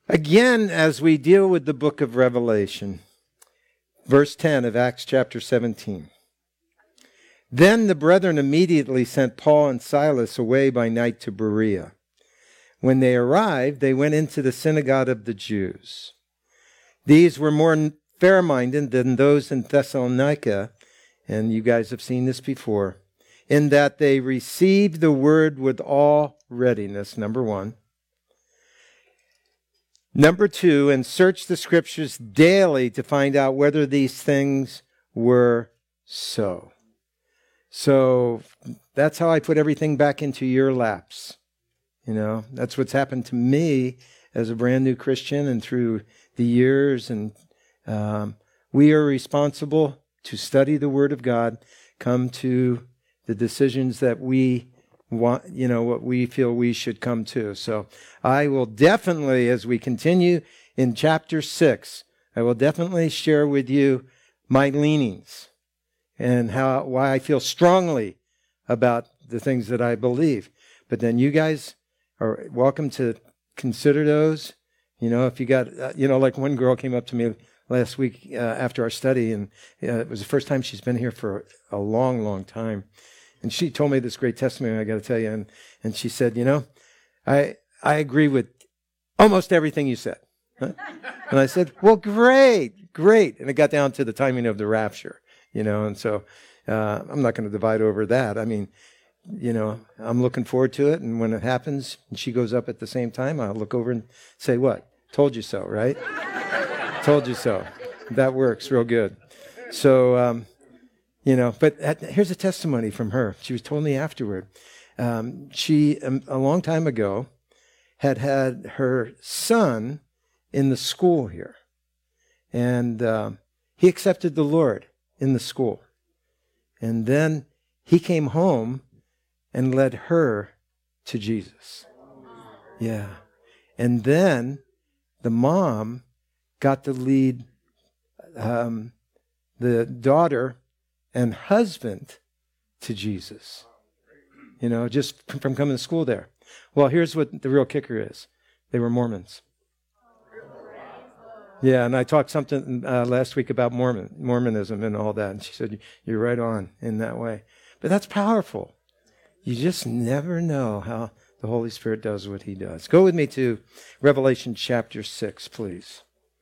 Again, as we deal with the book of Revelation, verse 10 of Acts chapter 17. Then the brethren immediately sent Paul and Silas away by night to Berea. When they arrived, they went into the synagogue of the Jews. These were more fair-minded than those in Thessalonica, and you guys have seen this before, in that they received the word with all readiness, number one. Number two, and searched the scriptures daily to find out whether these things were so. So that's how I put everything back into your laps. You know, that's what's happened to me as a brand new Christian and through the years. And we are responsible to study the Word of God, come to the decisions that we want, you know, what we feel we should come to. So I will definitely, as we continue in chapter 6, I will definitely share with you my leanings and why I feel strongly about the things that I believe. But then you guys are welcome to consider those. You know, if you got, like one girl came up to me last week after our study, and it was the first time she's been here for a long, long time. And she told me this great testimony, I got to tell you. And she said, I agree with almost everything you said. Huh? And I said, well, great. And it got down to the timing of the rapture, and so I'm not going to divide over that. I mean, I'm looking forward to it. And when it happens and she goes up at the same time, I'll look over and say, what? Told you so, right? Told you so. That works real good. So, but here's a testimony from her. She was told me afterward. She, a long time ago, had her son in the school here. And he accepted the Lord in the school. And then he came home and led her to Jesus. Yeah. And then the mom got to lead the daughter and husband to Jesus, just from coming to school there. Well, here's what the real kicker is. They were Mormons. Yeah, and I talked something last week about Mormonism and all that, and she said, you're right on in that way. But that's powerful. You just never know how the Holy Spirit does what he does. Go with me to Revelation chapter 6, please.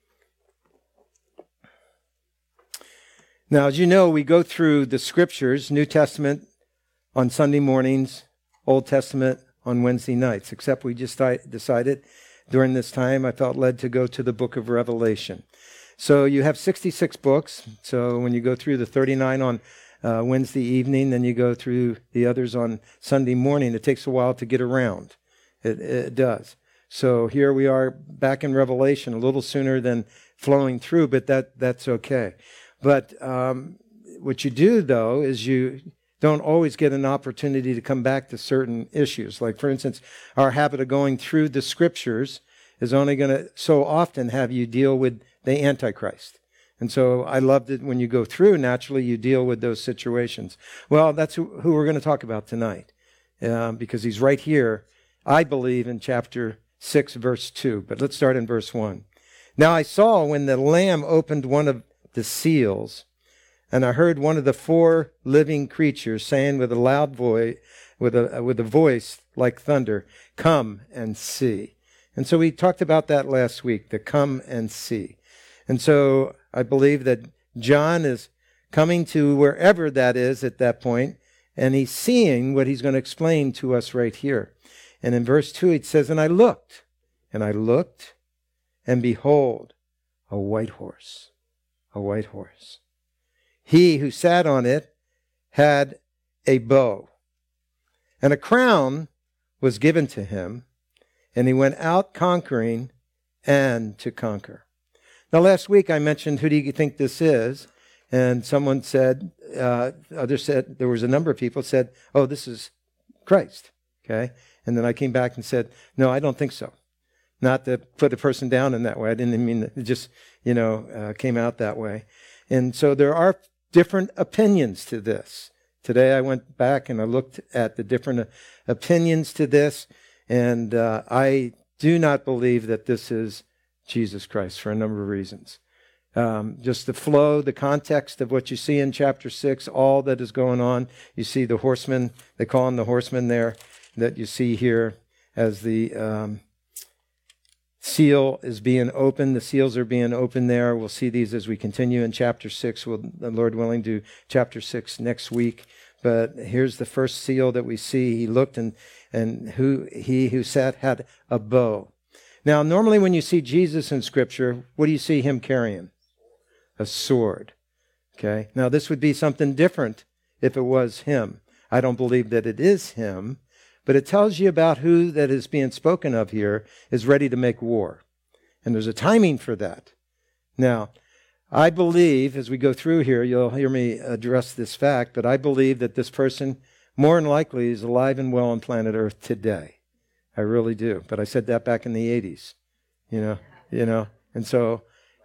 Now, as you know, we go through the scriptures, New Testament on Sunday mornings, Old Testament on Wednesday nights, except we just decided during this time I felt led to go to the book of Revelation. So you have 66 books. So when you go through the 39 on Wednesday evening, then you go through the others on Sunday morning. It takes a while to get around. It does. So here we are back in Revelation, a little sooner than flowing through, but that's okay. But what you do, though, is you don't always get an opportunity to come back to certain issues. Like, for instance, our habit of going through the scriptures is only going to so often have you deal with the Antichrist. And so I loved it when you go through, naturally, you deal with those situations. Well, that's who we're going to talk about tonight, because he's right here, I believe, in chapter 6, verse 2. But let's start in verse 1. Now I saw when the Lamb opened one of the seals, and I heard one of the four living creatures saying with a loud voice, with a voice like thunder, "Come and see." And so we talked about that last week, the come and see. And so I believe that John is coming to wherever that is at that point, and he's seeing what he's going to explain to us right here. And in verse 2 it says, and I looked, and behold, a white horse. A white horse. He who sat on it had a bow, and a crown was given to him, and he went out conquering and to conquer. Now, last week I mentioned, who do you think this is? And someone said, others said, there was a number of people said, oh, this is Christ. Okay? And then I came back and said, no, I don't think so. Not to put a person down in that way. I didn't mean that. It just, came out that way. And so there are different opinions to this. Today I went back and I looked at the different opinions to this, and I do not believe that this is Jesus Christ for a number of reasons. Just the flow, the context of what you see in chapter 6, all that is going on. You see the horsemen, they call him the horsemen there, that you see here as the seal is being opened. The seals are being opened there. We'll see these as we continue in chapter 6. We'll, the Lord willing, do chapter 6 next week. But here's the first seal that we see. He looked, and he who sat had a bow. Now, normally when you see Jesus in Scripture, what do you see him carrying? A sword. Okay? Now, this would be something different if it was him. I don't believe that it is him, but it tells you about who that is being spoken of here is ready to make war. And there's a timing for that. Now, I believe, as we go through here, you'll hear me address this fact, but I believe that this person, more than likely, is alive and well on planet Earth today. I really do. But I said that back in the 80s, you know. And so,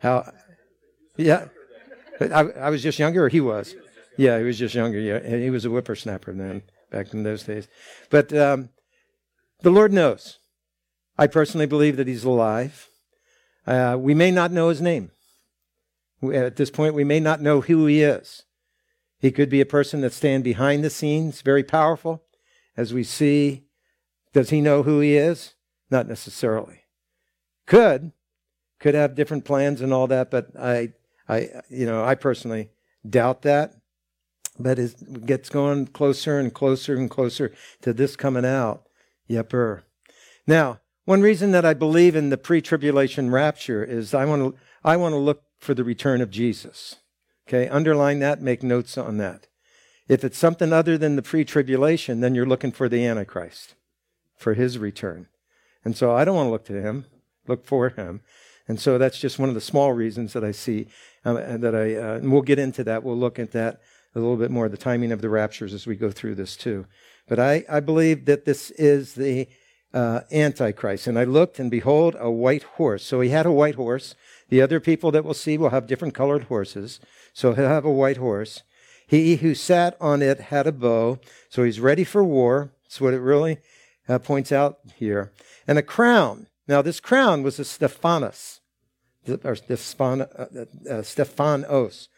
yeah. I was just younger, or he was? Yeah, he was just younger. Yeah, and he was a whippersnapper then, back in those days. But the Lord knows. I personally believe that he's alive. We may not know his name. At this point, we may not know who he is. He could be a person that stands behind the scenes, very powerful, as we see. Does he know who he is? Not necessarily. Could have different plans and all that, but I personally doubt that. But it gets going closer and closer and closer to this coming out. Yepper. Now, one reason that I believe in the pre-tribulation rapture is I want to look for the return of Jesus. Okay, underline that, make notes on that. If it's something other than the pre-tribulation, then you're looking for the Antichrist, for his return. And so I don't want to look to him, look for him. And so that's just one of the small reasons that I see, and we'll get into that. We'll look at that a little bit more, the timing of the raptures as we go through this too. But I believe that this is the Antichrist. And I looked, and behold, a white horse. So he had a white horse. The other people that we'll see will have different colored horses. So he'll have a white horse. He who sat on it had a bow. So he's ready for war. That's what it really points out here. And a crown. Now this crown was a Stephanos. Or Stephanos.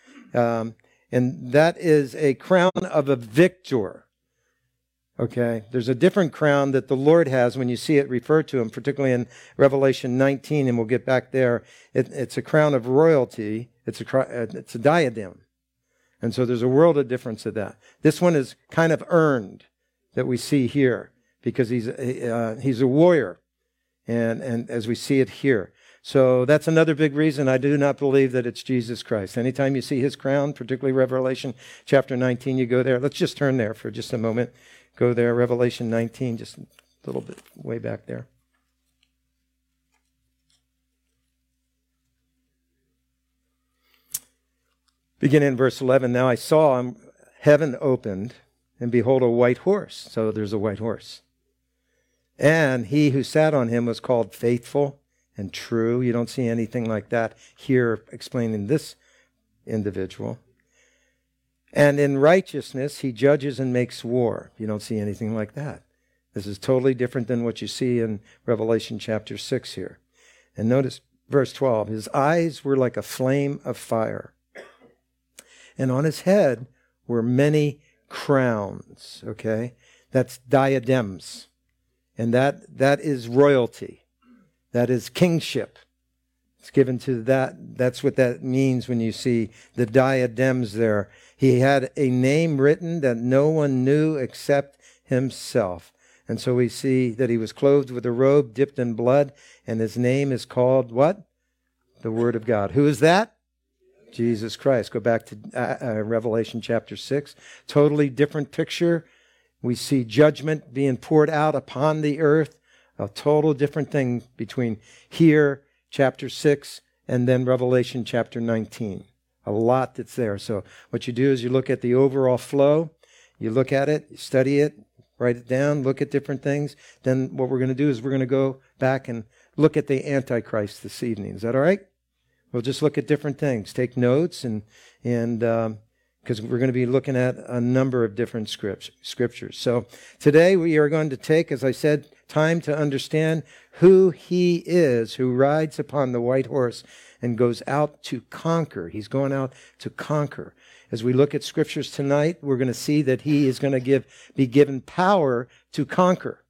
And that is a crown of a victor. Okay, there's a different crown that the Lord has when you see it referred to him, particularly in Revelation 19, and we'll get back there. It's a crown of royalty. It's a diadem. And so there's a world of difference of that. This one is kind of earned that we see here because he's a warrior, and as we see it here. So that's another big reason I do not believe that it's Jesus Christ. Anytime you see his crown, particularly Revelation chapter 19, you go there. Let's just turn there for just a moment. Go there, Revelation 19, just a little bit way back there. Begin in verse 11. Now I saw heaven opened, and behold, a white horse. So there's a white horse. And he who sat on him was called Faithful and True. You don't see anything like that here explaining this individual. And in righteousness, he judges and makes war. You don't see anything like that. This is totally different than what you see in Revelation chapter 6 here. And notice verse 12. His eyes were like a flame of fire. And on his head were many crowns. Okay? That's diadems. And that is royalty. That is kingship. It's given to that. That's what that means when you see the diadems there. He had a name written that no one knew except himself. And so we see that he was clothed with a robe dipped in blood, and his name is called what? The Word of God. Who is that? Jesus Christ. Go back to Revelation chapter 6. Totally different picture. We see judgment being poured out upon the earth. A total different thing between here, chapter 6, and then Revelation chapter 19. A lot that's there. So what you do is you look at the overall flow, you look at it, you study it, write it down, look at different things. Then what we're going to do is we're going to go back and look at the Antichrist this evening. Is that all right? We'll just look at different things, take notes, and because we're going to be looking at a number of different scriptures. So today we are going to take, as I said, time to understand who he is who rides upon the white horse and goes out to conquer. He's going out to conquer. As we look at scriptures tonight, we're going to see that he is going to be given power to conquer,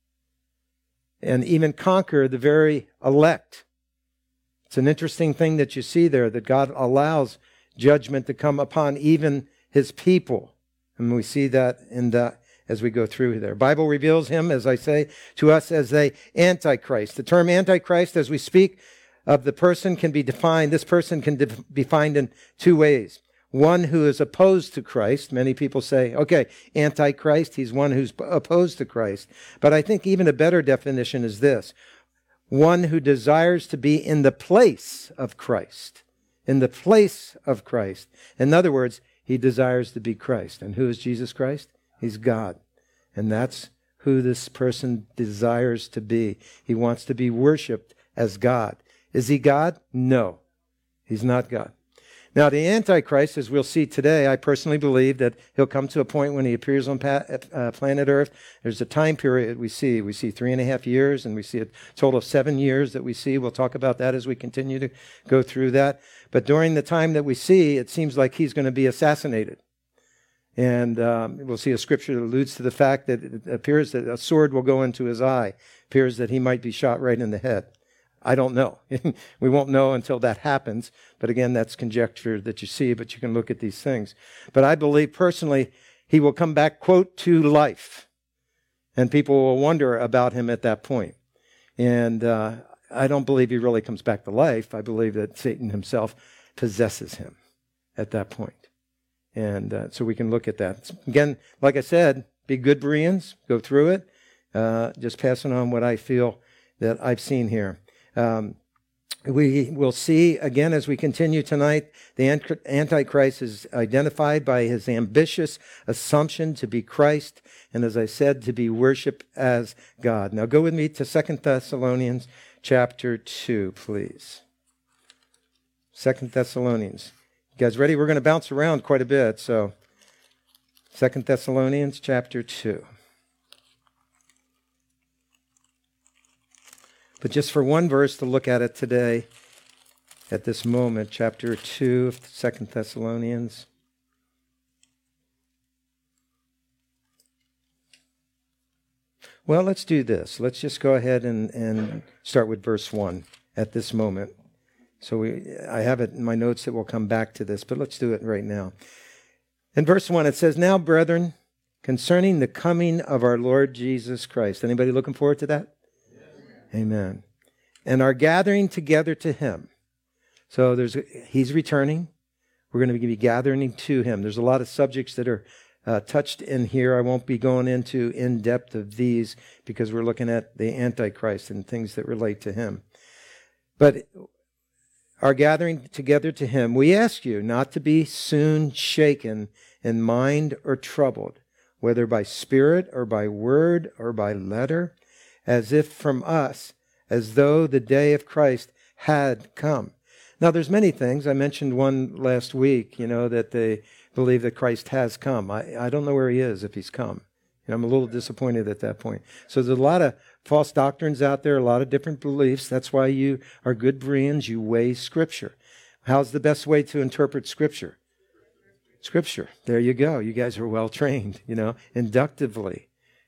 and even conquer the very elect. It's an interesting thing that you see there, that God allows judgment to come upon even his people. And we see that as we go through there. Bible reveals him, as I say, to us as the Antichrist. The term Antichrist, as we speak of the person, can be defined. This person can be defined in two ways. One who is opposed to Christ. Many people say, okay, Antichrist, he's one who's opposed to Christ. But I think even a better definition is this: one who desires to be in the place of Christ. In the place of Christ. In other words, he desires to be Christ. And who is Jesus Christ? He's God. And that's who this person desires to be. He wants to be worshiped as God. Is he God? No, he's not God. Now, the Antichrist, as we'll see today, I personally believe that he'll come to a point when he appears on planet Earth. There's a time period we see. We see 3.5 years, and we see a total of 7 years that we see. We'll talk about that as we continue to go through that. But during the time that we see, it seems like he's going to be assassinated. And we'll see a scripture that alludes to the fact that it appears that a sword will go into his eye. It appears that he might be shot right in the head. I don't know. We won't know until that happens. But again, that's conjecture that you see, but you can look at these things. But I believe personally, he will come back, quote, to life. And people will wonder about him at that point. And I don't believe he really comes back to life. I believe that Satan himself possesses him at that point. And so we can look at that. Again, like I said, be good Bereans. Go through it. Just passing on what I feel that I've seen here. We will see, again, as we continue tonight, the Antichrist is identified by his ambitious assumption to be Christ, and as I said, to be worshipped as God. Now go with me to 2 Thessalonians chapter 2, please. 2 Thessalonians. You guys ready? We're going to bounce around quite a bit, so 2 Thessalonians chapter 2. But just for one verse to look at it today, at this moment, chapter 2 of 2 Thessalonians. Well, let's do this. Let's just go ahead and start with verse 1 at this moment. So I have it in my notes that we'll come back to this, but let's do it right now. In verse 1, it says, "Now, brethren, concerning the coming of our Lord Jesus Christ." Anybody looking forward to that? Amen. "And our gathering together to him." So he's returning. We're going to be gathering to him. There's a lot of subjects that are touched in here. I won't be going into in depth of these because we're looking at the Antichrist and things that relate to him. But our gathering together to him, we ask you not to be soon shaken in mind or troubled, whether by spirit or by word or by letter, as if from us, as though the day of Christ had come. Now, there's many things. I mentioned one last week, that they believe that Christ has come. I don't know where he is if he's come. I'm a little disappointed at that point. So there's a lot of false doctrines out there, a lot of different beliefs. That's why you are good Bereans. You weigh Scripture. How's the best way to interpret Scripture? Scripture. There you go. You guys are well trained, inductively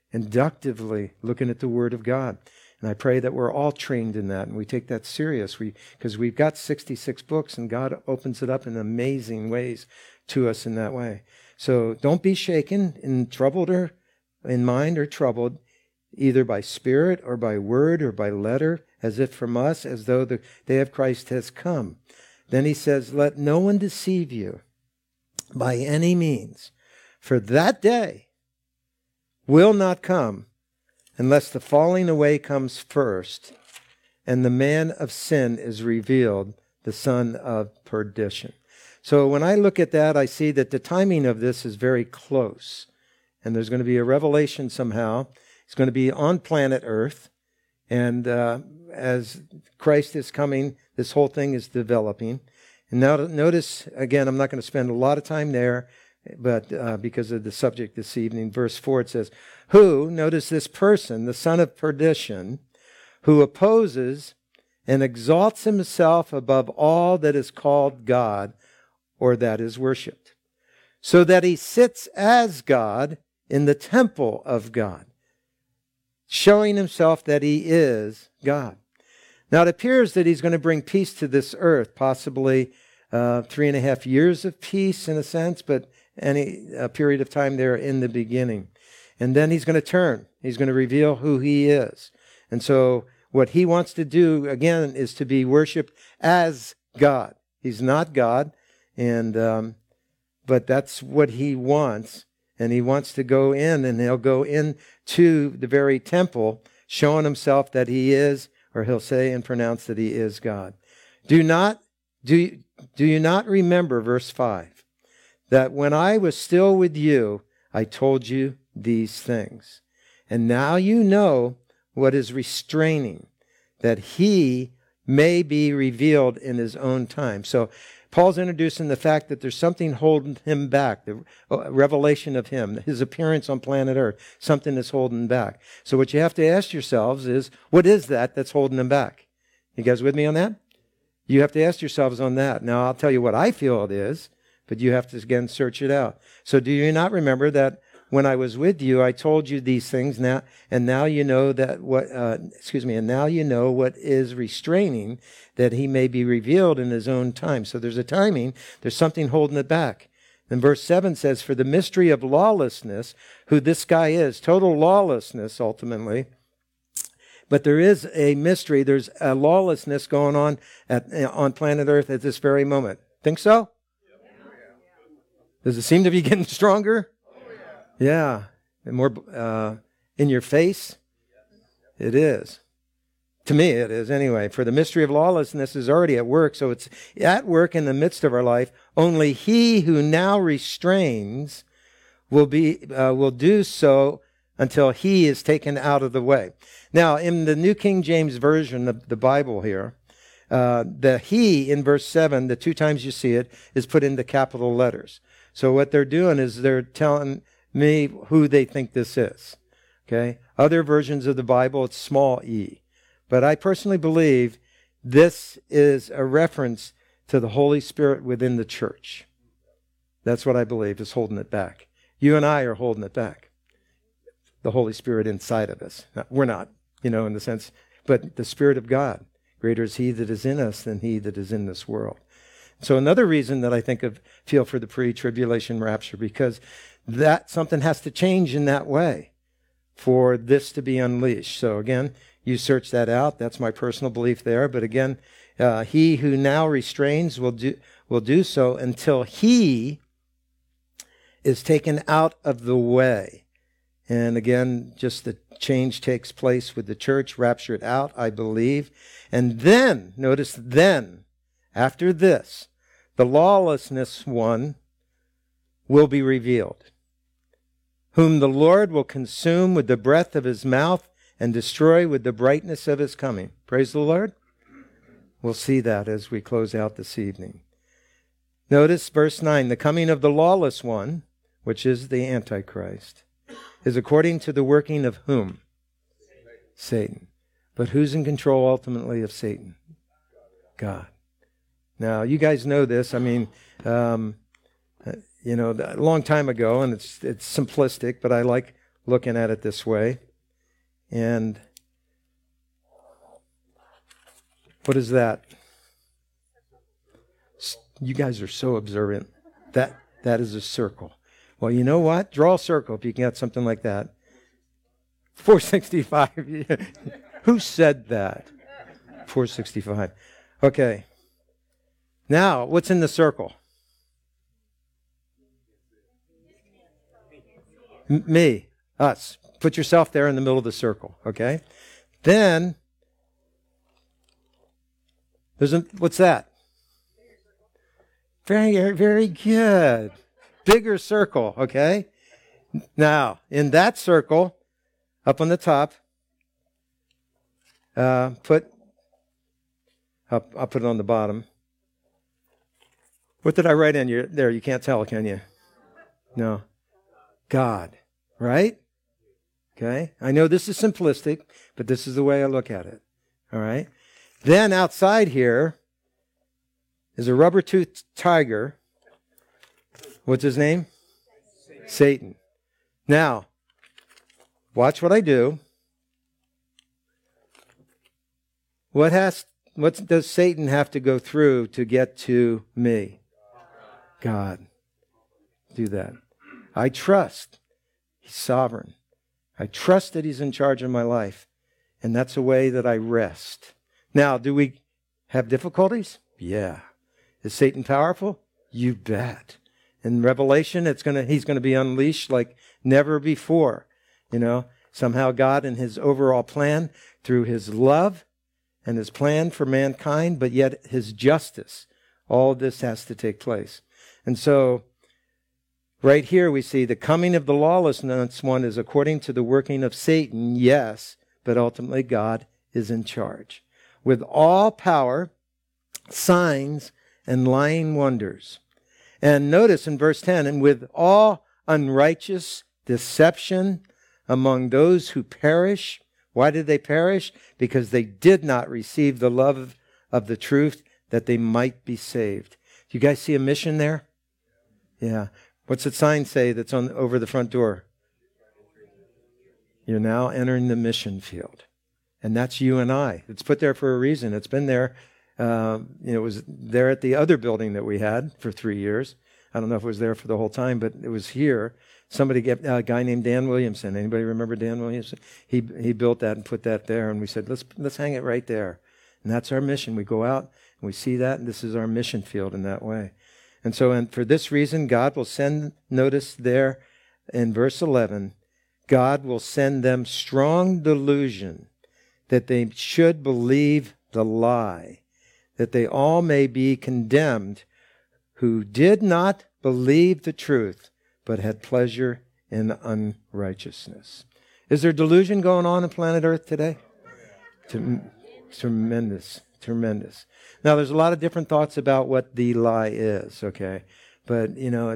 looking at the Word of God. And I pray that we're all trained in that and we take that serious. Because we've got 66 books and God opens it up in amazing ways to us in that way. So don't be shaken and troubled or in mind or troubled, either by spirit or by word or by letter, as if from us, as though the day of Christ has come. Then he says, "Let no one deceive you by any means, for that day will not come unless the falling away comes first, and the man of sin is revealed, the son of perdition." So when I look at that, I see that the timing of this is very close. And there's going to be a revelation somehow. It's going to be on planet Earth. And as Christ is coming, this whole thing is developing. And now notice, again, I'm not going to spend a lot of time there, but because of the subject this evening, verse 4, it says, who, notice this person, the son of perdition, who opposes and exalts himself above all that is called God or that is worshipped, so that he sits as God in the temple of God, showing himself that he is God. Now it appears that he's going to bring peace to this earth, possibly 3.5 years of peace in a sense, but a period of time there in the beginning. And then he's going to turn. He's going to reveal who he is. And so what he wants to do, again, is to be worshipped as God. He's not God, but that's what he wants. And he wants to go in, and he'll go into the very temple, showing himself that he is, or he'll say and pronounce that he is God. Do you not remember, verse 5, that when I was still with you, I told you these things. And now you know what is restraining, that he may be revealed in his own time. So Paul's introducing the fact that there's something holding him back, the revelation of him, his appearance on planet Earth, something that's holding back. So what you have to ask yourselves is, what is that that's holding him back? You guys with me on that? You have to ask yourselves on that. Now, I'll tell you what I feel it is, but you have to, again, search it out. So do you not remember that when I was with you, I told you these things now, and now you know that and now you know what is restraining, that he may be revealed in his own time. So there's a timing, there's something holding it back. Then verse 7 says, for the mystery of lawlessness, who this guy is, total lawlessness ultimately. But there is a mystery, there's a lawlessness going on on planet Earth at this very moment. Think so? Does it seem to be getting stronger? Yeah, and more in your face? It is. To me, it is anyway. For the mystery of lawlessness is already at work, so it's at work in the midst of our life. Only he who now restrains will do so until he is taken out of the way. Now, in the New King James Version of the Bible here, the he in verse 7, the 2 times you see it, is put into capital letters. So what they're doing is they're telling me who they think this is. Okay? Other versions of the Bible, it's small e. But I personally believe this is a reference to the Holy Spirit within the church. That's what I believe is holding it back. You and I are holding it back. The Holy Spirit inside of us. Now, we're not, in the sense, but the Spirit of God. Greater is he that is in us than he that is in this world. So another reason that I feel for the pre-tribulation rapture, because that something has to change in that way for this to be unleashed. So again, you search that out. That's my personal belief there. But again, he who now restrains will do so until he is taken out of the way. And again, just the change takes place with the church, raptured out, I believe. And then, notice then, after this, the lawlessness one will be revealed, whom the Lord will consume with the breath of his mouth and destroy with the brightness of his coming. Praise the Lord. We'll see that as we close out this evening. Notice verse 9, the coming of the lawless one, which is the Antichrist, is according to the working of whom? Satan. But who's in control ultimately of Satan? God. Now, you guys know this. I mean, a long time ago, and it's simplistic, but I like looking at it this way. And what is that? You guys are so observant. That is a circle. Well, you know what? Draw a circle if you can get something like that. 465. Who said that? 465. Okay. Now, what's in the circle? Me. Us. Put yourself there in the middle of the circle. Okay? Then, what's that? Very, very good. Bigger circle, okay? Now, in that circle, up on the top, I'll put it on the bottom. What did I write in there? You can't tell, can you? No. God, right? Okay. I know this is simplistic, but this is the way I look at it. All right. Then outside here is a rubber-toothed tiger. What's his name? Satan. Now, watch what I do. What does Satan have to go through to get to me? God. Do that. I trust He's sovereign. I trust that He's in charge of my life. And that's a way that I rest. Now, do we have difficulties? Yeah. Is Satan powerful? You bet. In Revelation, he's going to be unleashed like never before. Somehow God in His overall plan, through His love and His plan for mankind, but yet His justice, all of this has to take place. And so, right here we see the coming of the lawlessness one is according to the working of Satan, yes, but ultimately God is in charge. With all power, signs, and lying wonders. And notice in verse 10, and with all unrighteous deception among those who perish. Why did they perish? Because they did not receive the love of the truth that they might be saved. Do you guys see a mission there? Yeah. What's the sign say that's over the front door? You're now entering the mission field. And that's you and I. It's put there for a reason. It's been there. It was there at the other building that we had for 3 years. I don't know if it was there for the whole time, but it was here. A guy named Dan Williamson. Anybody remember Dan Williamson? He built that and put that there, and we said, let's hang it right there. And that's our mission. We go out and we see that, and this is our mission field in that way. And so, for this reason, God will send, notice there in verse 11, God will send them strong delusion that they should believe the lie, that they all may be condemned who did not believe the truth, but had pleasure in unrighteousness. Is there delusion going on planet Earth today? Tremendous. Now, there's a lot of different thoughts about what the lie is, okay? But,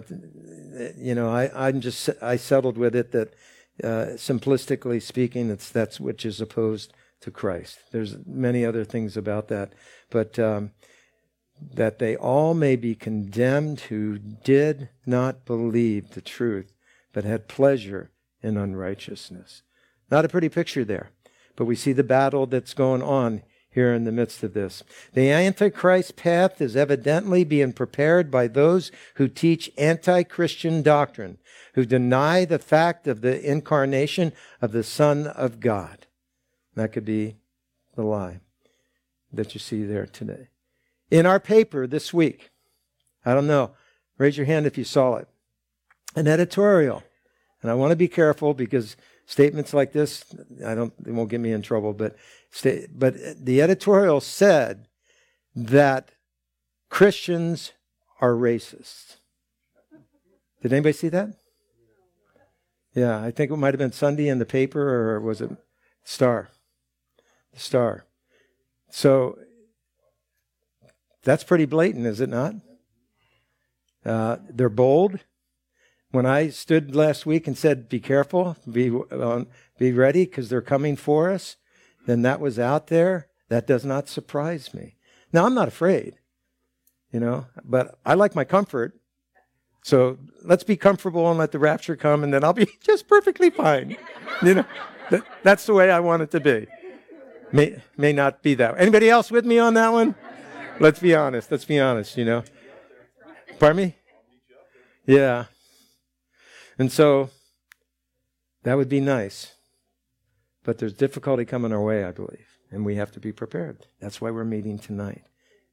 I settled with it that, simplistically speaking, that's which is opposed to Christ. There's many other things about that. But that they all may be condemned who did not believe the truth, but had pleasure in unrighteousness. Not a pretty picture there. But we see the battle that's going on here in the midst of this. The Antichrist path is evidently being prepared by those who teach anti-Christian doctrine, who deny the fact of the incarnation of the Son of God. That could be the lie that you see there today. In our paper this week, I don't know, raise your hand if you saw it, an editorial. And I want to be careful because statements like this, they won't get me in trouble, but the editorial said that Christians are racist. Did anybody see that? Yeah, I think it might have been Sunday in the paper, or was it Star? The Star. So that's pretty blatant, is it not? They're bold. When I stood last week and said, be careful, be ready, because they're coming for us, then that was out there. That does not surprise me. Now, I'm not afraid, but I like my comfort. So let's be comfortable and let the rapture come, and then I'll be just perfectly fine. That's the way I want it to be. May not be that way. Anybody else with me on that one? Let's be honest, Pardon me? Yeah. And so, that would be nice. But there's difficulty coming our way, I believe. And we have to be prepared. That's why we're meeting tonight.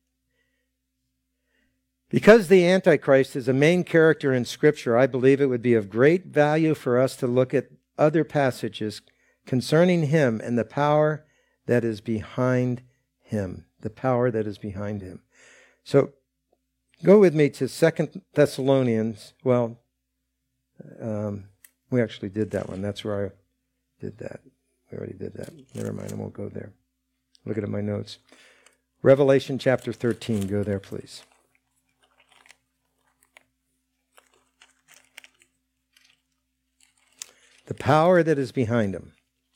Because the Antichrist is a main character in Scripture, I believe it would be of great value for us to look at other passages concerning him and the power that is behind him. The power that is behind him. So, go with me to 2 Thessalonians. Well, we actually did that one. That's where I did that. We already did that. Never mind, I won't go there. Look at my notes. Revelation chapter 13. Go there, please. power that is behind him.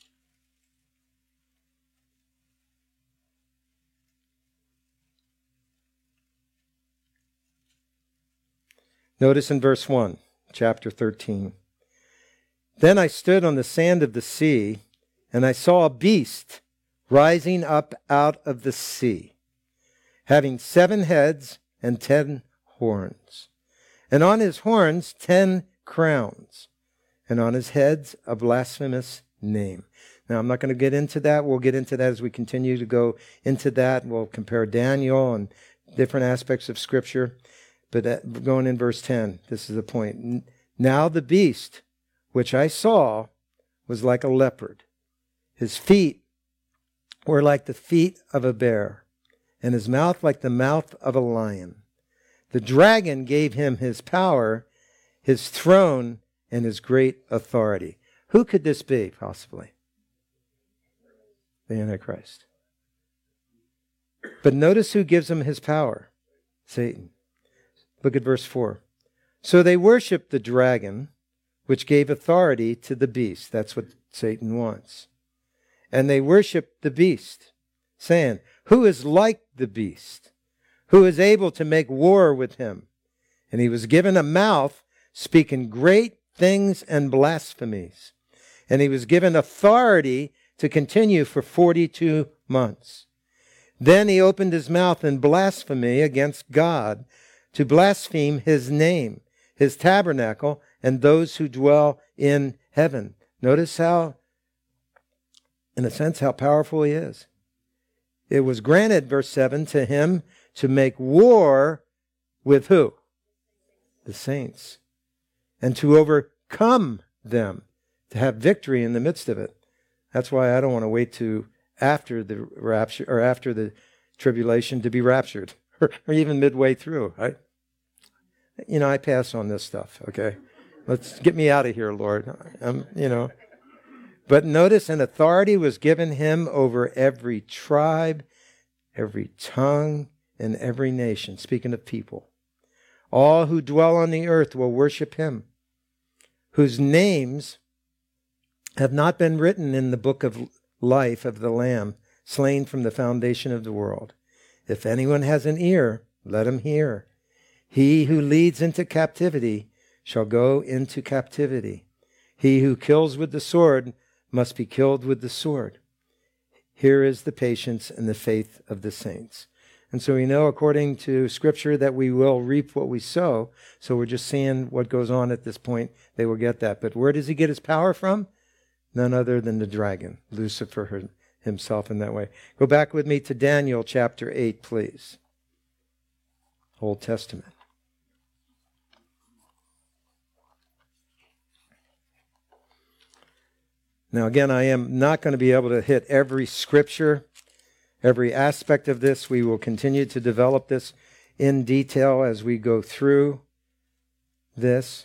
Notice in verse 1, chapter 13. Then I stood on the sand of the sea, and I saw a beast rising up out of the sea, having 7 heads and 10 horns, and on his horns 10 crowns, and on his heads a blasphemous name. Now, I'm not going to get into that. We'll get into that as we continue to go into that. We'll compare Daniel and different aspects of Scripture. But going in verse 10, this is the point. Now the beast which I saw was like a leopard. His feet were like the feet of a bear, and his mouth like the mouth of a lion. The dragon gave him his power, his throne, and his great authority. Who could this be, possibly? The Antichrist. But notice who gives him his power. Satan. Look at verse 4. So they worshiped the dragon, which gave authority to the beast. That's what Satan wants. And they worshiped the beast, saying, who is like the beast? Who is able to make war with him? And he was given a mouth, speaking great things and blasphemies. And he was given authority to continue for 42 months. Then he opened his mouth in blasphemy against God, to blaspheme his name, his tabernacle, and those who dwell in heaven. Notice how, in a sense, how powerful he is. It was granted, verse 7, to him to make war with who? The saints. And to overcome them, to have victory in the midst of it. That's why I don't want to wait to after the rapture or after the tribulation to be raptured. Or even midway through. I pass on this stuff, okay? Let's get me out of here, Lord. But notice an authority was given him over every tribe, every tongue, and every nation. Speaking of people. All who dwell on the earth will worship him, whose names have not been written in the book of life of the Lamb, slain from the foundation of the world. If anyone has an ear, let him hear. He who leads into captivity shall go into captivity. He who kills with the sword must be killed with the sword. Here is the patience and the faith of the saints. And so we know, according to Scripture, that we will reap what we sow. So we're just seeing what goes on at this point. They will get that. But where does he get his power from? None other than the dragon, Lucifer himself in that way. Go back with me to Daniel chapter 8, please. Old Testament. Now again, I am not going to be able to hit every scripture, every aspect of this. We will continue to develop this in detail as we go through this.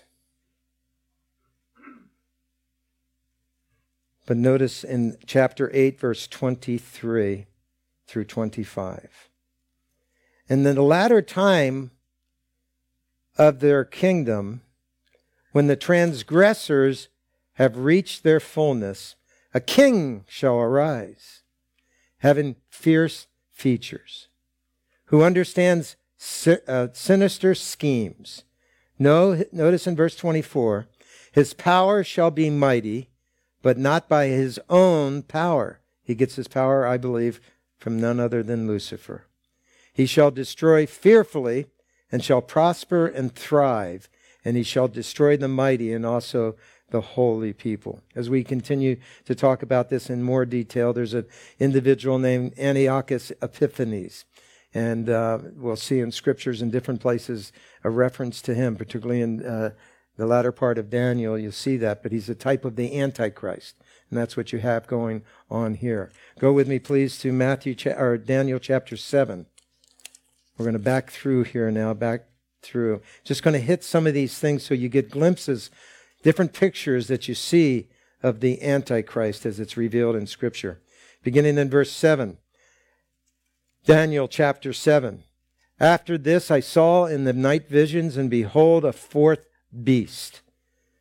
But notice in chapter 8, verse 23 through 25. And in the latter time of their kingdom, when the transgressors have reached their fullness, a king shall arise, having fierce features, who understands sinister schemes. Notice in verse 24, his power shall be mighty, but not by his own power. He gets his power, I believe, from none other than Lucifer. He shall destroy fearfully, and shall prosper and thrive, and he shall destroy the mighty and also the holy people. As we continue to talk about this in more detail, there's an individual named Antiochus Epiphanes, and we'll see in scriptures in different places a reference to him, particularly in the latter part of Daniel. You'll see that, but he's a type of the Antichrist, and that's what you have going on here. Go with me, please, to Daniel chapter 7. We're going to back through here now, Just going to hit some of these things so you get glimpses, different pictures that you see of the Antichrist as it's revealed in Scripture. Beginning in verse 7, Daniel chapter 7. After this I saw in the night visions, and behold, a fourth beast,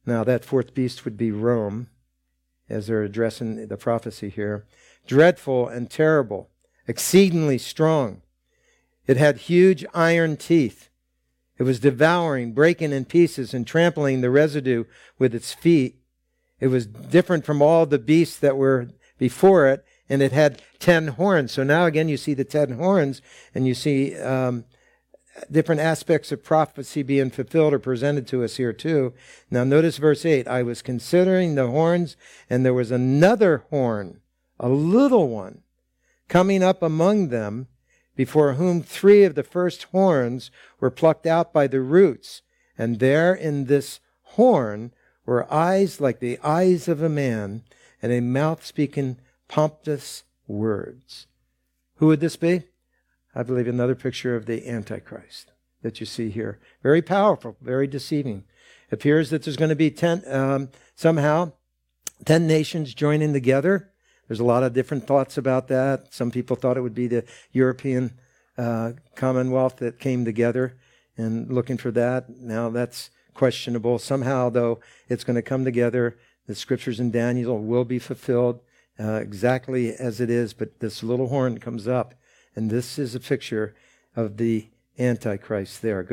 Now that fourth beast would be Rome, as they're addressing the prophecy here. Dreadful and terrible, exceedingly strong. It had huge iron teeth. It was devouring, breaking in pieces, and trampling the residue with its feet. It was different from all the beasts that were before it, and it had 10 horns. So now again you see the 10 horns, and you see different aspects of prophecy being fulfilled or presented to us here too. Now notice verse 8. I was considering the horns, and there was another horn, a little one, coming up among them, before whom 3 of the first horns were plucked out by the roots. And there in this horn were eyes like the eyes of a man, and a mouth speaking pompous words. Who would this be? I believe another picture of the Antichrist that you see here. Very powerful, very deceiving. It appears that there's going to be 10 nations joining together. There's a lot of different thoughts about that. Some people thought it would be the European Commonwealth that came together and looking for that. Now that's questionable. Somehow, though, it's going to come together. The scriptures in Daniel will be fulfilled exactly as it is, but this little horn comes up, and this is a picture of the Antichrist there.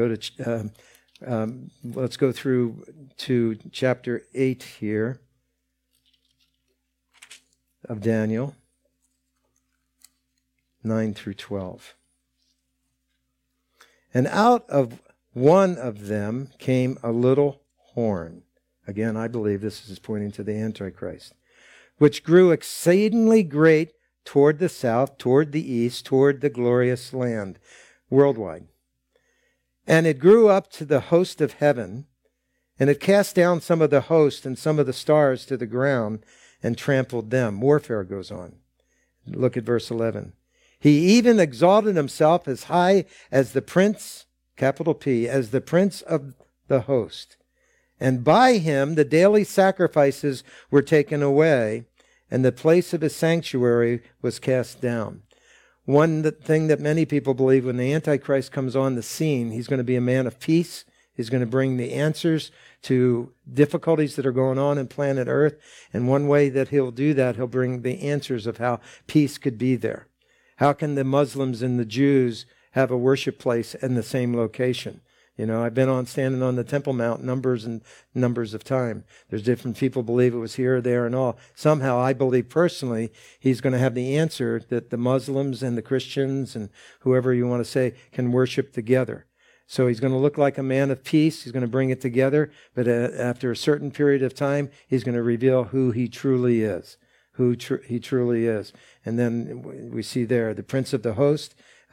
Let's go through to chapter 8 here of Daniel, 9 through 12. And out of one of them came a little horn. Again, I believe this is pointing to the Antichrist, which grew exceedingly great toward the south, toward the east, toward the glorious land, worldwide. And it grew up to the host of heaven, and it cast down some of the host and some of the stars to the ground and trampled them. Warfare goes on. Look at verse 11. He even exalted himself as high as the prince, capital P, as the prince of the host. And by him the daily sacrifices were taken away, and the place of his sanctuary was cast down. One thing that many people believe, when the Antichrist comes on the scene, he's going to be a man of peace. He's going to bring the answers to difficulties that are going on in planet Earth. And one way that he'll do that, he'll bring the answers of how peace could be there. How can the Muslims and the Jews have a worship place in the same location? You know, I've been standing on the Temple Mount numbers and numbers of time. There's different people believe it was here, there, and all. Somehow, I believe personally, he's going to have the answer that the Muslims and the Christians and whoever you want to say can worship together. So he's going to look like a man of peace. He's going to bring it together. But after a certain period of time, he's going to reveal who he truly is. He truly is. And then we see there, the prince of the host,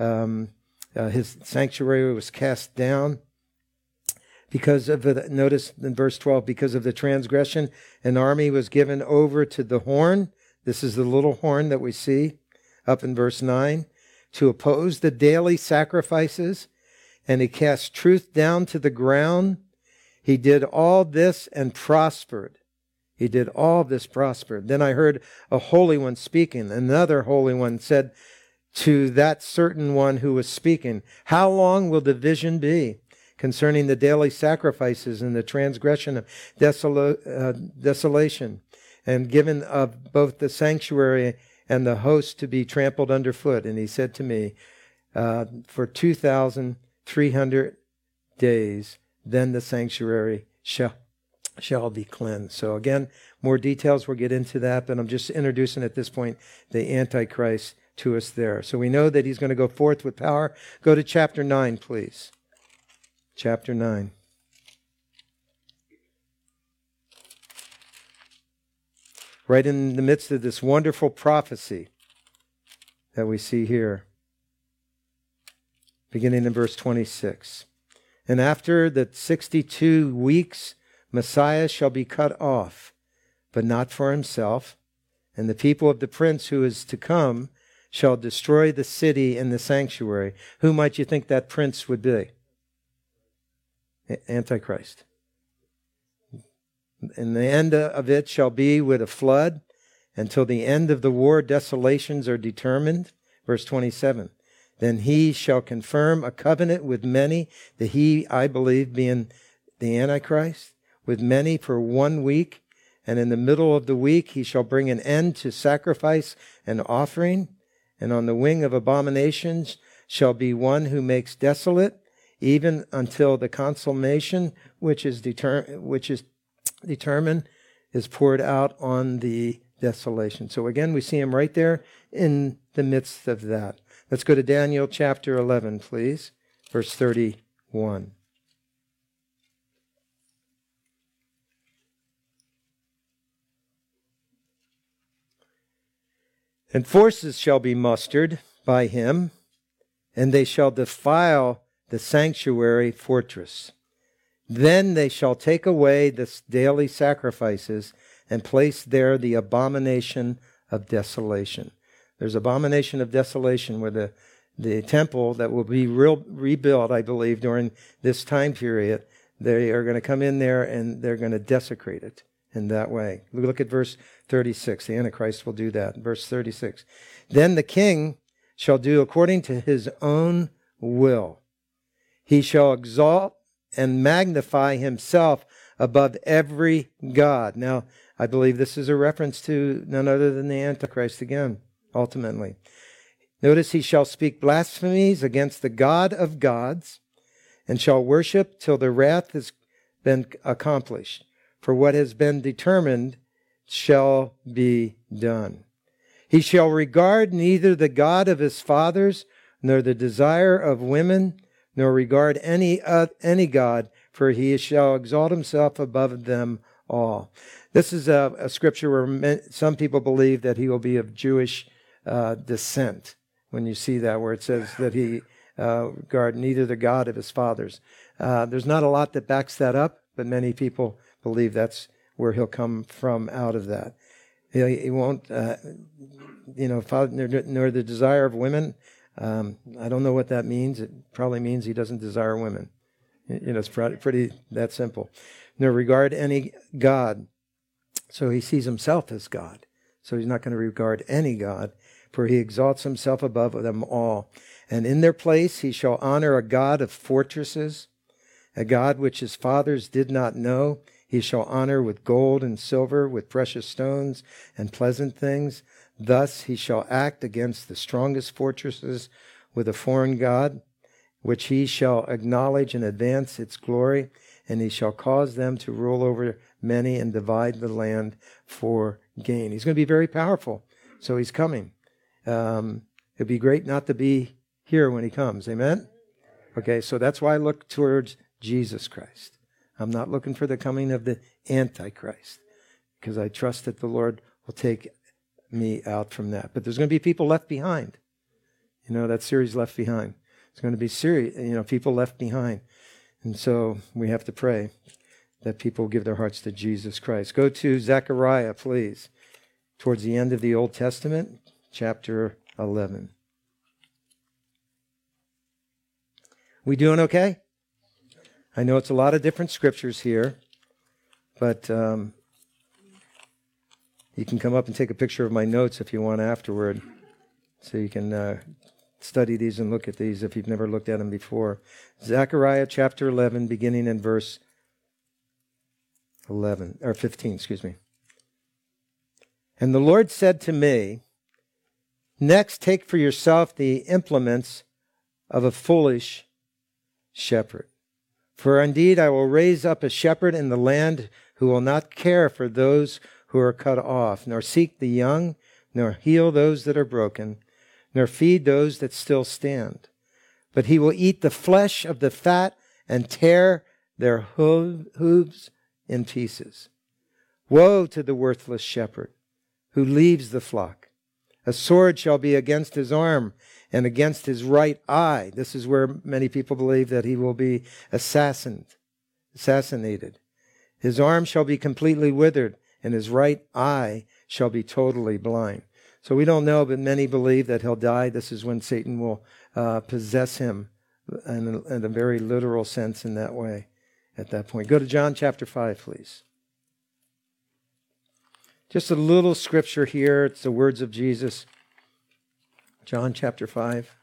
his sanctuary was cast down. Because of the, notice in verse 12, because of the transgression, an army was given over to the horn. This is the little horn that we see up in verse 9, to oppose the daily sacrifices, and he cast truth down to the ground. He did all this and prospered. He did all this prospered. Then I heard a holy one speaking. Another holy one said to that certain one who was speaking, how long will the vision be concerning the daily sacrifices and the transgression of desolation, and given of both the sanctuary and the host to be trampled underfoot? And he said to me, for 2,300 days, then the sanctuary shall be cleansed. So again, more details, we'll get into that, but I'm just introducing at this point the Antichrist to us there. So we know that he's going to go forth with power. Go to chapter 9, please. Chapter 9. Right in the midst of this wonderful prophecy that we see here, beginning in verse 26. And after the 62 weeks, Messiah shall be cut off, but not for himself. And the people of the prince who is to come shall destroy the city and the sanctuary. Who might you think that prince would be? Antichrist. And the end of it shall be with a flood. Until the end of the war, desolations are determined. Verse 27. Then he shall confirm a covenant with many, the he, I believe, being the Antichrist, with many for 1 week, and in the middle of the week he shall bring an end to sacrifice and offering, and on the wing of abominations shall be one who makes desolate, even until the consummation which is determined is poured out on the desolation. So again, we see him right there in the midst of that. Let's go to Daniel chapter 11, please, verse 31. And forces shall be mustered by him, and they shall defile the sanctuary fortress. Then they shall take away the daily sacrifices and place there the abomination of desolation. There's abomination of desolation where the temple that will be rebuilt, I believe, during this time period, they are going to come in there and they're going to desecrate it in that way. Look at verse 36. The Antichrist will do that. Verse 36. Then the king shall do according to his own will. He shall exalt and magnify himself above every god. Now, I believe this is a reference to none other than the Antichrist again, ultimately. Notice he shall speak blasphemies against the God of gods and shall worship till the wrath has been accomplished. For what has been determined shall be done. He shall regard neither the God of his fathers, nor the desire of women, nor regard any God, for he shall exalt himself above them all. This is a scripture where some people believe that he will be of Jewish descent. When you see that, where it says that he regard neither the God of his fathers. There's not a lot that backs that up, but many people believe that's where he'll come from out of that. He won't, nor the desire of women. I don't know what that means. It probably means he doesn't desire women. It's pretty that simple. Nor regard any God. So he sees himself as God. So he's not going to regard any God, for he exalts himself above them all. And in their place he shall honor a God of fortresses, a God which his fathers did not know. He shall honor with gold and silver, with precious stones and pleasant things. Thus he shall act against the strongest fortresses with a foreign god, which he shall acknowledge and advance its glory, and he shall cause them to rule over many and divide the land for gain. He's going to be very powerful, so he's coming. It'd be great not to be here when he comes. Amen? Okay, so that's why I look towards Jesus Christ. I'm not looking for the coming of the Antichrist, because I trust that the Lord will take me out from that. But there's going to be people left behind. That series Left Behind. It's going to be people left behind. And so we have to pray that people give their hearts to Jesus Christ. Go to Zechariah, please, towards the end of the Old Testament, chapter 11. We doing okay? I know it's a lot of different scriptures here, but you can come up and take a picture of my notes if you want afterward, so you can study these and look at these if you've never looked at them before. Zechariah chapter 11, beginning in verse 15, And the Lord said to me, Next take for yourself the implements of a foolish shepherd. For indeed I will raise up a shepherd in the land who will not care for those who are cut off, nor seek the young, nor heal those that are broken, nor feed those that still stand. But he will eat the flesh of the fat and tear their hooves in pieces. Woe to the worthless shepherd who leaves the flock. A sword shall be against his arm and against his right eye. This is where many people believe that he will be assassinated. His arm shall be completely withered, and his right eye shall be totally blind. So we don't know, but many believe that he'll die. This is when Satan will possess him in a very literal sense in that way at that point. Go to John chapter 5, please. Just a little scripture here. It's the words of Jesus. John chapter 5.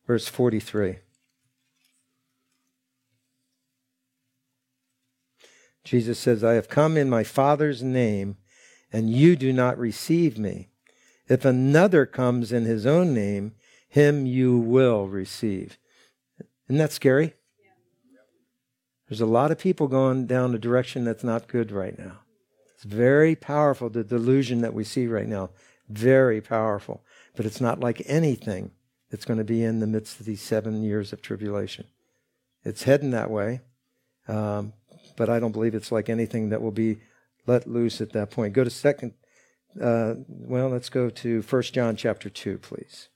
verse 43. Jesus says, I have come in my Father's name, and you do not receive me. If another comes in his own name, him you will receive. Isn't that scary? There's a lot of people going down a direction that's not good right now. It's very powerful, the delusion that we see right now. Very powerful. But it's not like anything that's going to be in the midst of these 7 years of tribulation. It's heading that way. But I don't believe it's like anything that will be let loose at that point. Go to let's go to 1 John chapter 2, please.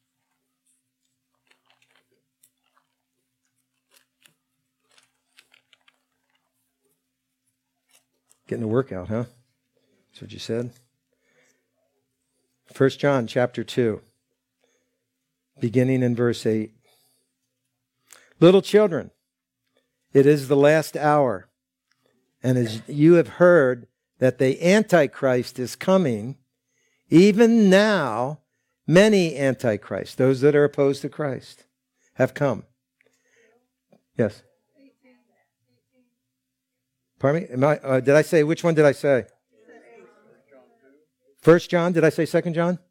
Getting a workout, huh? That's what you said? 1 John chapter 2, beginning in verse 8. Little children, it is the last hour. And as you have heard that the Antichrist is coming, even now many Antichrists, those that are opposed to Christ, have come. Yes? Pardon me? Did I say, which one did I say? 1 John? Did I say 2 John?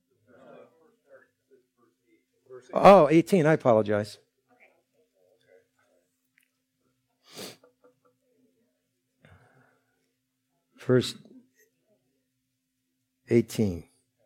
Oh, 18. I apologize. Verse 18.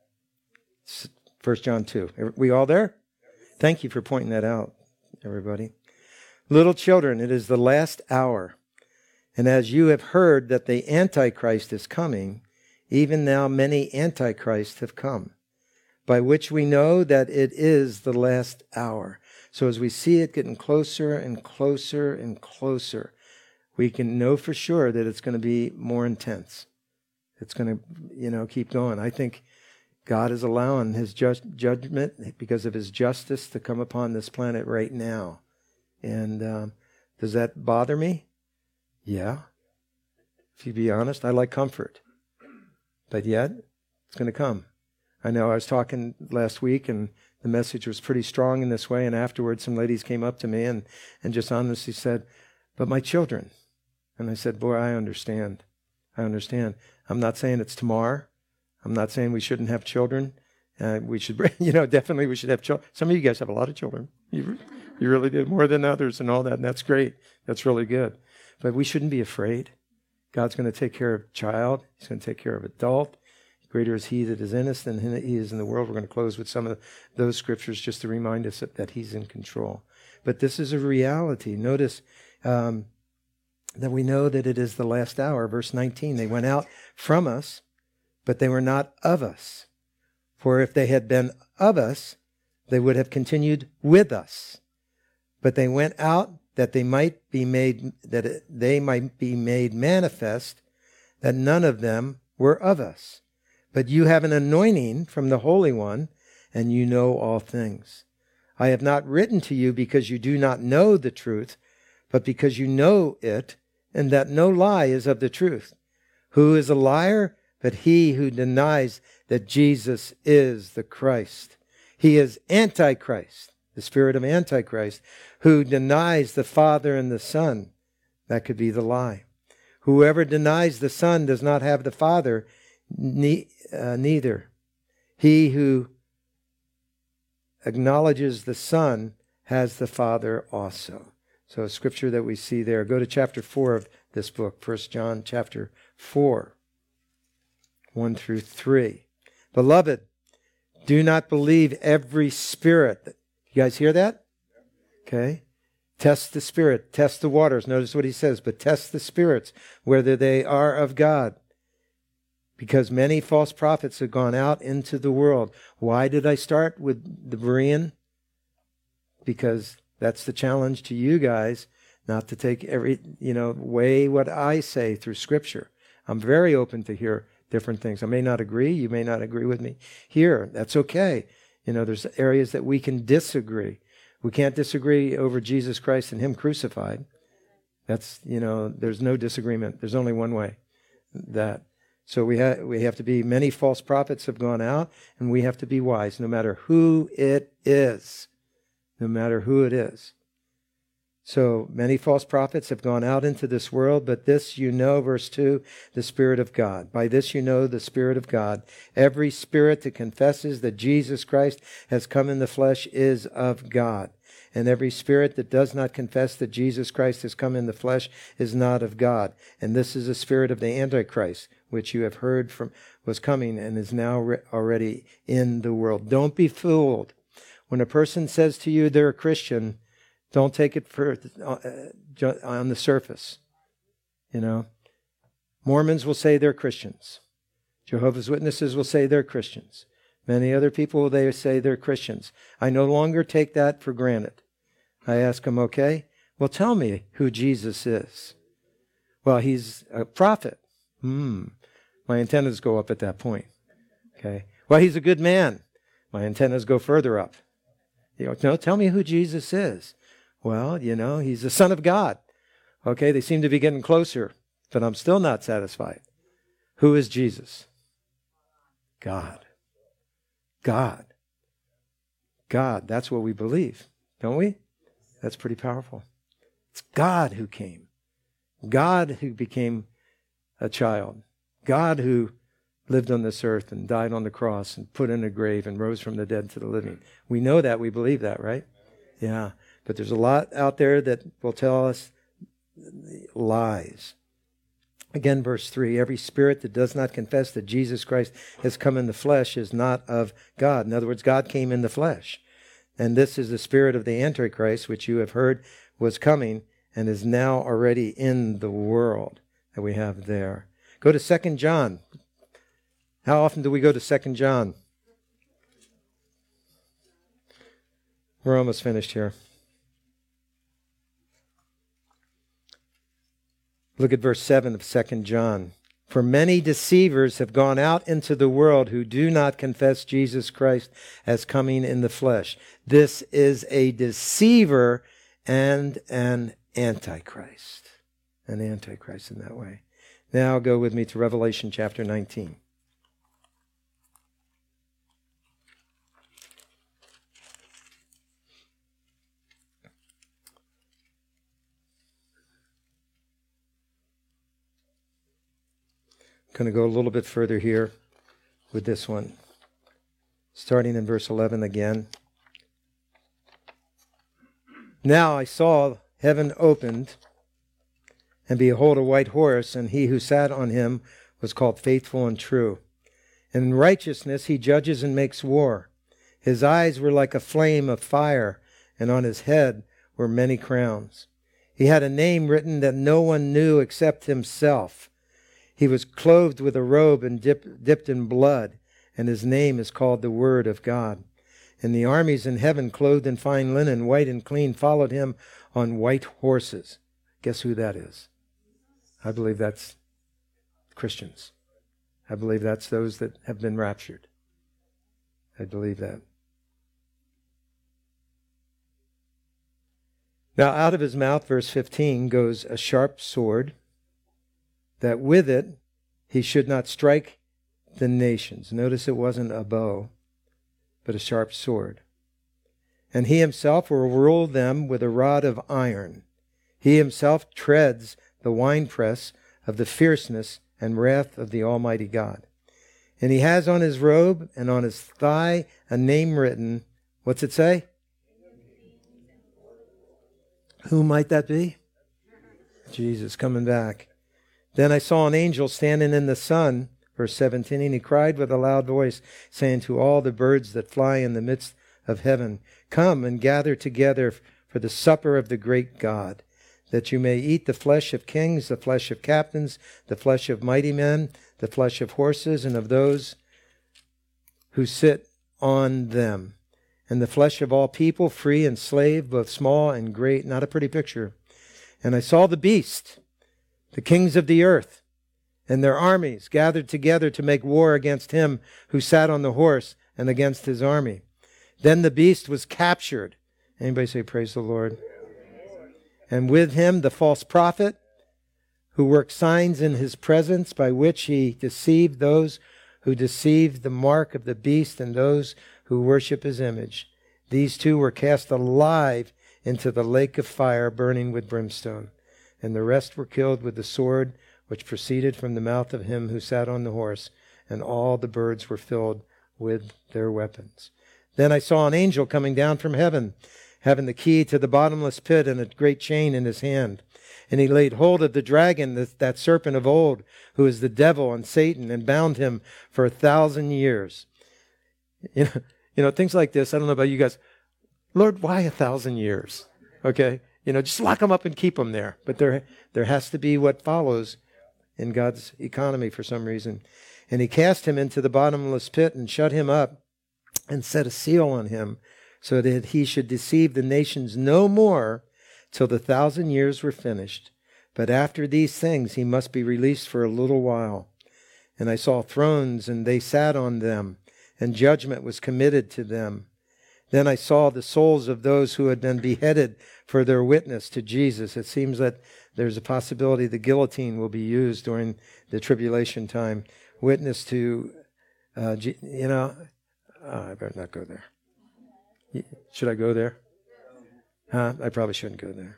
1 John 2. Are we all there? Thank you for pointing that out, everybody. Little children, it is the last hour. And as you have heard that the Antichrist is coming, even now many Antichrists have come, by which we know that it is the last hour. So as we see it getting closer and closer and closer, we can know for sure that it's going to be more intense. It's going to, keep going. I think God is allowing his judgment because of his justice to come upon this planet right now. And does that bother me? Yeah. If you be honest, I like comfort. But yet, it's going to come. I know I was talking last week and the message was pretty strong in this way. And afterwards, some ladies came up to me and just honestly said, but my children. And I said, boy, I understand. I understand. I'm not saying it's tomorrow. I'm not saying we shouldn't have children. We should, definitely we should have children. Some of you guys have a lot of children. You really do, more than others and all that. And that's great. That's really good. But we shouldn't be afraid. God's going to take care of child. He's going to take care of adult. Greater is he that is in us than he is in the world. We're going to close with some of those scriptures just to remind us that he's in control. But this is a reality. Notice that we know that it is the last hour. Verse 19, they went out from us, but they were not of us. For if they had been of us, they would have continued with us. But they went out that they might be made manifest that none of them were of us. But you have an anointing from the Holy One, and you know all things. I have not written to you because you do not know the truth, but because you know it, and that no lie is of the truth. Who is a liar but he who denies that Jesus is the Christ? He is Antichrist, the spirit of Antichrist, who denies the Father and the Son. That could be the lie. Whoever denies the Son does not have the Father, neither. He who acknowledges the Son has the Father also. So a scripture that we see there. Go to chapter 4 of this book, 1 John chapter 4, 1 through 3. Beloved, do not believe every spirit. You guys hear that? Okay. Test the spirit, test the waters. Notice what he says, but test the spirits, whether they are of God. Because many false prophets have gone out into the world. Why did I start with the Berean? Because that's the challenge to you guys, not to take weigh what I say through Scripture. I'm very open to hear different things. I may not agree. You may not agree with me here. That's okay. There's areas that we can disagree. We can't disagree over Jesus Christ and him crucified. That's, there's no disagreement. There's only one way. That. So we have to be, many false prophets have gone out, and we have to be wise, no matter who it is. no matter who it is. So many false prophets have gone out into this world, but this you know, verse 2, the Spirit of God. By this you know the Spirit of God. Every spirit that confesses that Jesus Christ has come in the flesh is of God. And every spirit that does not confess that Jesus Christ has come in the flesh is not of God. And this is the spirit of the Antichrist, which you have heard from was coming and is now already in the world. Don't be fooled. When a person says to you they're a Christian, don't take it on the surface. Mormons will say they're Christians. Jehovah's Witnesses will say they're Christians. Many other people, they say they're Christians. I no longer take that for granted. I ask them, okay, well, tell me who Jesus is. Well, he's a prophet. My antennas go up at that point. Okay. Well, he's a good man. My antennas go further up. No, tell me who Jesus is. Well, he's the Son of God. Okay, they seem to be getting closer, but I'm still not satisfied. Who is Jesus? God. God. God, that's what we believe, don't we? That's pretty powerful. It's God who came. God who became a child. God who lived on this earth and died on the cross and put in a grave and rose from the dead to the living. We know that. We believe that, right? Yeah. But there's a lot out there that will tell us lies. Again, verse 3, every spirit that does not confess that Jesus Christ has come in the flesh is not of God. In other words, God came in the flesh. And this is the spirit of the Antichrist, which you have heard was coming and is now already in the world that we have there. Go to 2 John. How often do we go to 2 John? We're almost finished here. Look at verse 7 of 2 John. For many deceivers have gone out into the world who do not confess Jesus Christ as coming in the flesh. This is a deceiver and an antichrist. An antichrist in that way. Now go with me to Revelation chapter 19. Going to go a little bit further here with this one. Starting in verse 11 again. Now I saw heaven opened, and behold, a white horse, and he who sat on him was called Faithful and True. And in righteousness he judges and makes war. His eyes were like a flame of fire, and on his head were many crowns. He had a name written that no one knew except himself. He was clothed with a robe and dipped in blood, and his name is called the Word of God. And the armies in heaven, clothed in fine linen, white and clean, followed him on white horses. Guess who that is? I believe that's Christians. I believe that's those that have been raptured. I believe that. Now out of his mouth, verse 15, goes a sharp sword, that with it he should not strike the nations. Notice it wasn't a bow, but a sharp sword. And he himself will rule them with a rod of iron. He himself treads the winepress of the fierceness and wrath of the Almighty God. And he has on his robe and on his thigh a name written. What's it say? Who might that be? Jesus coming back. Then I saw an angel standing in the sun, verse 17, and he cried with a loud voice, saying to all the birds that fly in the midst of heaven, come and gather together for the supper of the great God, that you may eat the flesh of kings, the flesh of captains, the flesh of mighty men, the flesh of horses, and of those who sit on them, and the flesh of all people, free and slave, both small and great. Not a pretty picture. And I saw the beast, the kings of the earth, and their armies gathered together to make war against him who sat on the horse and against his army. Then the beast was captured. Anybody say praise the Lord? And with him the false prophet, who worked signs in his presence, by which he deceived those who deceived the mark of the beast and those who worship his image. These two were cast alive into the lake of fire burning with brimstone. And the rest were killed with the sword which proceeded from the mouth of him who sat on the horse. And all the birds were filled with their weapons. Then I saw an angel coming down from heaven, having the key to the bottomless pit and a great chain in his hand. And he laid hold of the dragon, that serpent of old, who is the devil and Satan, and bound him for 1,000 years. You know, things like this, I don't know about you guys. Lord, why 1,000 years? Okay? Just lock them up and keep them there. But there has to be what follows in God's economy for some reason. And he cast him into the bottomless pit and shut him up and set a seal on him, so that he should deceive the nations no more till the 1,000 years were finished. But after these things he must be released for a little while. And I saw thrones, and they sat on them, and judgment was committed to them. Then I saw the souls of those who had been beheaded for their witness to Jesus. It seems that there's a possibility the guillotine will be used during the tribulation time. Witness to, I better not go there. Should I go there? I probably shouldn't go there.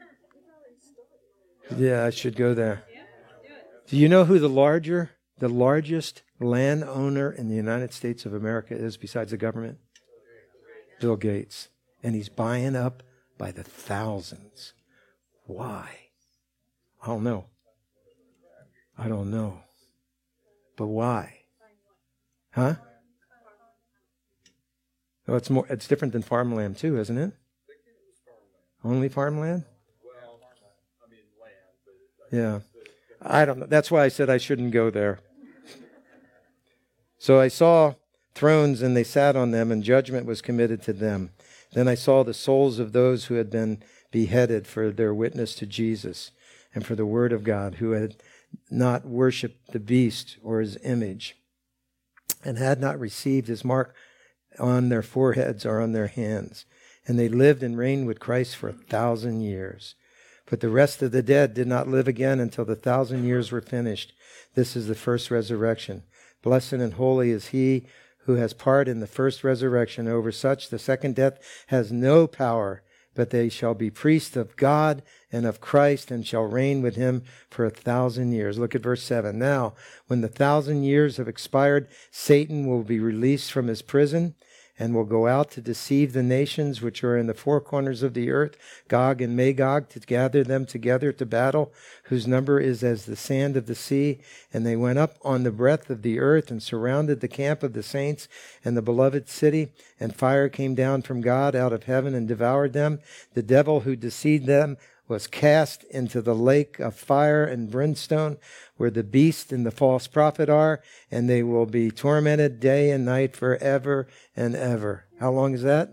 Yeah, I should go there. Do you know who the largest landowner in the United States of America is besides the government? Bill Gates. And he's buying up by the thousands. Why? I don't know. But why? Huh? Oh, it's different than farmland too, isn't it? Only farmland? Yeah. I don't know. That's why I said I shouldn't go there. So I saw thrones, and they sat on them, and judgment was committed to them. Then I saw the souls of those who had been beheaded for their witness to Jesus and for the word of God, who had not worshipped the beast or his image, and had not received his mark on their foreheads or on their hands. And they lived and reigned with Christ for 1,000 years. But the rest of the dead did not live again until the 1,000 years were finished. This is the first resurrection. Blessed and holy is he who has part in the first resurrection. Over such the second death has no power, but they shall be priests of God and of Christ, and shall reign with him for 1,000 years. Look at verse 7. Now, when the 1,000 years have expired, Satan will be released from his prison, and will go out to deceive the nations which are in the four corners of the earth, Gog and Magog, to gather them together to battle, whose number is as the sand of the sea. And they went up on the breadth of the earth and surrounded the camp of the saints and the beloved city. And fire came down from God out of heaven and devoured them. The devil who deceived them was cast into the lake of fire and brimstone, where the beast and the false prophet are, and they will be tormented day and night forever and ever. How long is that?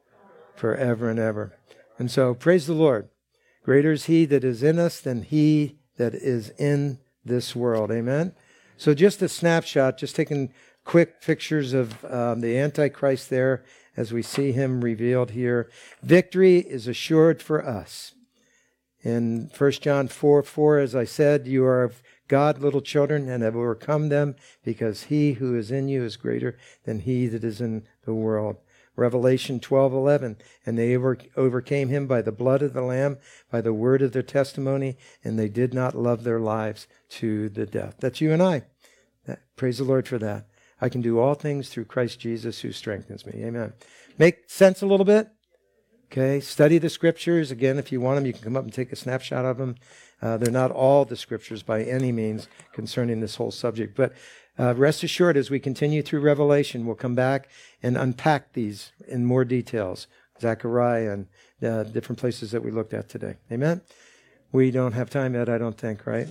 Forever and ever. And so, praise the Lord. Greater is he that is in us than he that is in this world. Amen? So just a snapshot, just taking quick pictures of the Antichrist there as we see him revealed here. Victory is assured for us. In 1 John 4:4, as I said, you are of God, little children, and have overcome them, because he who is in you is greater than he that is in the world. Revelation 12:11, and they overcame him by the blood of the Lamb, by the word of their testimony, and they did not love their lives to the death. That's you and I. Praise the Lord for that. I can do all things through Christ Jesus who strengthens me. Amen. Make sense a little bit? Okay, study the scriptures. Again, if you want them, you can come up and take a snapshot of them. They're not all the scriptures by any means concerning this whole subject. But rest assured, as we continue through Revelation, we'll come back and unpack these in more details. Zechariah and different places that we looked at today. Amen? We don't have time yet, I don't think, right?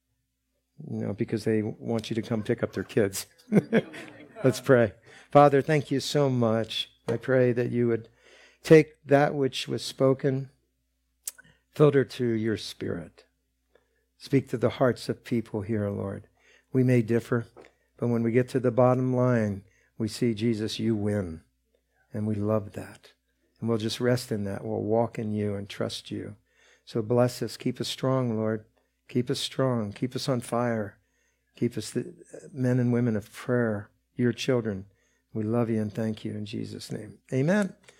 Because they want you to come pick up their kids. Let's pray. Father, thank you so much. I pray that you would take that which was spoken, filter to your Spirit. Speak to the hearts of people here, Lord. We may differ, but when we get to the bottom line, we see, Jesus, you win. And we love that. And we'll just rest in that. We'll walk in you and trust you. So bless us. Keep us strong, Lord. Keep us strong. Keep us on fire. Keep us the men and women of prayer, your children. We love you and thank you in Jesus' name. Amen.